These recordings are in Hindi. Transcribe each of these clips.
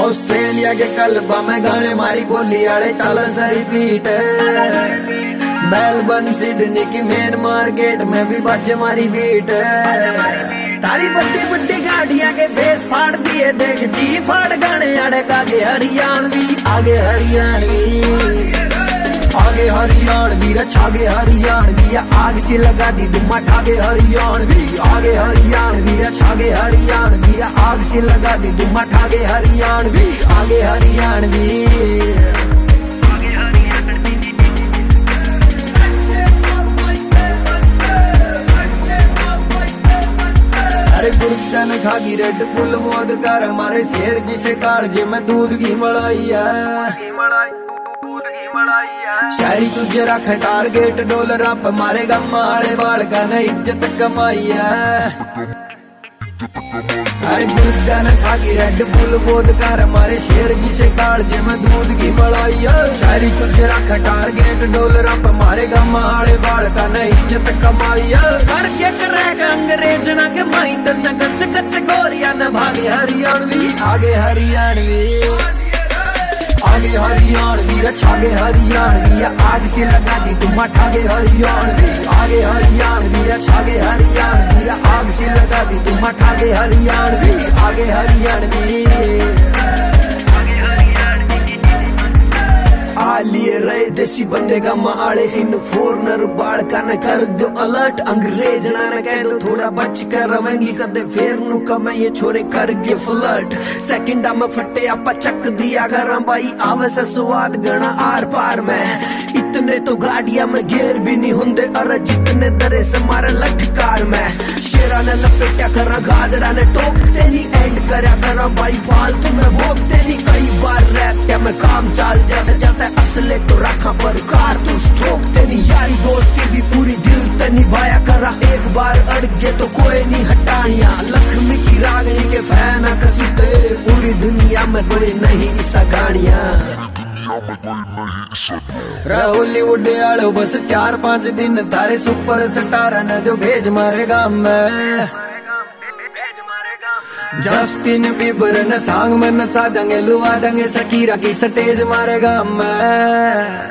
ऑस्ट्रेलिया के कलबा में गाने मारी बोली आड़े चलन से रिपीट। मेलबर्न सिडनी की मेन मार्केट में भी बच्चे मारी बीट। तारी बड्डी बड्डी गाड़ियां के बेस फाड़ दिए देख जी फाड़ गाने आड़े आगे हरियाणवी आगे हरियाणवी आगे हरियाणवी छागे हरियाणवी आग सी लगा दी दुम्मा ठागे हरियाणवी आगे हरियाणवी छागे हरियाणवी आग सी लगा दी दुम्मा ठागे हरियाणवी आगे हरियाणवी। अरे गुर्दा ने खागी रेड बुल मोद कर हमारे शेर जिसे कालजे में दूध की मलाई है। शहरी चुजे रखे टारगेट डॉलर आप मारेगा मारे बाल का न इज्जत कमाई है। अरे गुर्दा ने खागी रेड बुल मोद कर हमारे शेर जिसे कालजे में दूध की मलाई है। शहरी चुजे रखे टारगेट डॉलर आप मारेगा मारे बाल का न इज्जत कमाई है। करके करेगा अंग्रेज ना के माइंड न कच्च कच्च गोरिया न भागे हरियाणवी आगे हरियाणवी आगे हरियाणवी छागे हरियाणवी आग से लगा दी तुम ठागे हरियाणवी आगे हरियाणवी छागे हरियाणवी आग से लगा दी तुम ठागे हरियाणवी आगे हरियाणवी। आलिए रहे देसी बंदे का माड़े इन फॉरनर बाढ़ का न कर दो अलर्ट अंग्रेज ना न कह दो थोड़ा बच कर रवेंगी कदे फेर नु कमे ये छोरे कर गए फ्लर्ट। सेकंडा में फटे आपा चक दिया घर भाई आवे से स्वाद गणा आर पार में इतने तो गाड़िया में गेर भी नहीं होंदे अरे जितने दरे से मारे लटकार में शेरा ने लपेटा करा गादरा ने टोकते नहीं एंड करा करा भाई फालतू में भोगते नहीं कई बार रैप क्या में काम चाल जैसे जाता है असले तो रखा पर कार तू ठोकते नहीं यारी दोस्ती भी पूरी दिल ते निभाया करा एक बार अड़ गए तो कोई नहीं हटानिया लक्ष्मी की रागनी के फैन कसते पूरी दुनिया में कोई नहीं ऐसा गाड़िया हॉलीवुड आलो बस 4-5 दिन तारे सुपर स्टार न जो भेज मारे गाँव में जस्टिन बीबर न सांग में नचा देंगे लुआ देंगे शकीरा की स्टेज मारे गाँव में।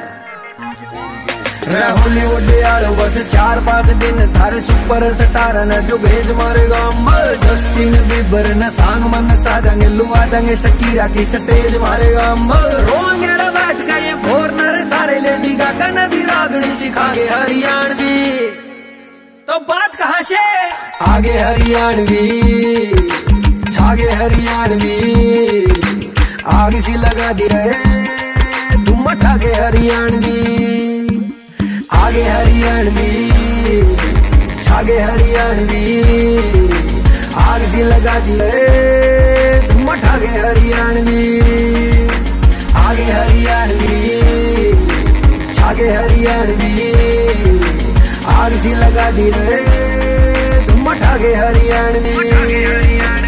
हॉलीवुड आलो बस 4-5 दिन थारे सुपर स्टार न जो भेज मारे गाँव में जस्टिन बीबर न सांग में नचा देंगे लुआ देंगे शकीरा की स्टेज मारे गाँव में। रोएंगे बैठ का ये फॉरनर सारे लेडी गागा न भी रागनी सिखागे हरियाणवी तो बात कहाँ से आगे हरियाणवी छागे हरियाणवी आग सी लगा दी रहे तुम ठागे हरियाणवी आगे हरियाणवी छागे हरियाणवी आग सी लगा दी रहे तुम ठागे हरियाणवी आगे हरियाणवी छागे हरियाणवी आग सी लगा दी रहे तुम ठागे हरियाणवी।